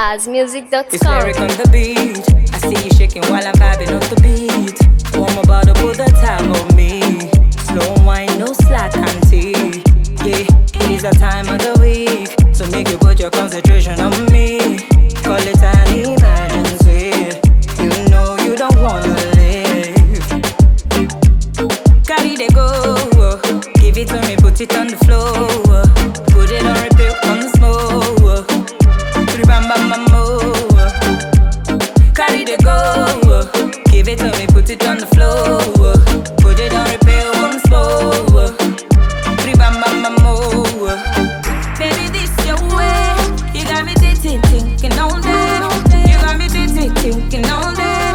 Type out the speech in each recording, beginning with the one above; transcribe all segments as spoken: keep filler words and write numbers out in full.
stars music dot com. It's lyric on the beat. I see you shaking while I'm vibing off the beat. Warm about to put the time on me. Slow wine, no slack, auntie. Yeah, it is a time of the week, so make you put your concentration on me. Call it an emergency. You know you don't wanna live. Carry the go, give it to me, put it on the floor. Put it on repeat on the smoke. Bam bam bam oh. Carry the go, give it to me, put it on the floor. Put it on repeat on the smoke. Bam bam bam oh. Baby, this your way. You got me thinking, thinking all day. You got me thinking, thinking all day.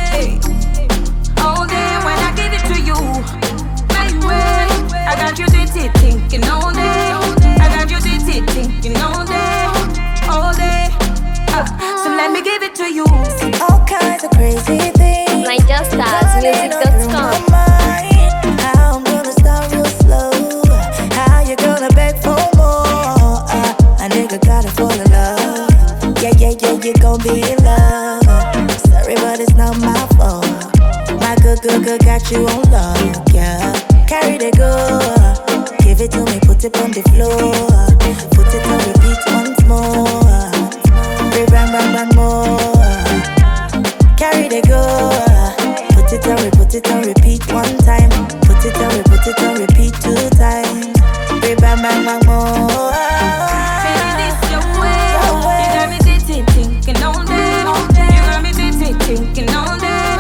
All day when I give it to you, my way. I got you thinking, thinking all day. I got you thinking, thinking all day, all day. Uh, so let me give it to you. All kinds of crazy things. Niger Stars Music dot com. How I'm gonna start real slow. How you gonna beg for more? Uh, a nigga gotta fall in love. Yeah, yeah, yeah, you gon' be in love. Sorry, but it's not my fault. My good, good, good got you on lock, yeah. Carry the good, give it to me, put it on the floor. Put it on repeat once more. Bang, bang, bang more. Carry the good, put it on, put it on repeat one time. Put it on, put it on repeat two times. Bang, bang, bang more. Baby, this your way. You got me thinking, thinking all day. You got me thinking, thinking all day.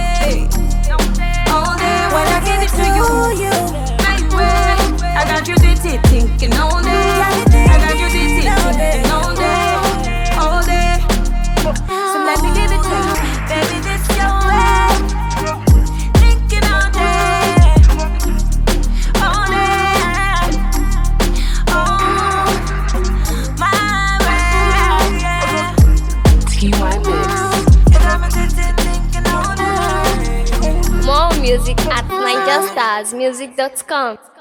All day when I give it to you, my way. I got you thinking, thinking all day. I got you thinking, thinking all day, all day. So let me give it to you, baby. This your way. Thinking all day, all day. Oh, my way. T Y Mix. You got me thinking, thinking all day. More music at Niger Stars Music dot com.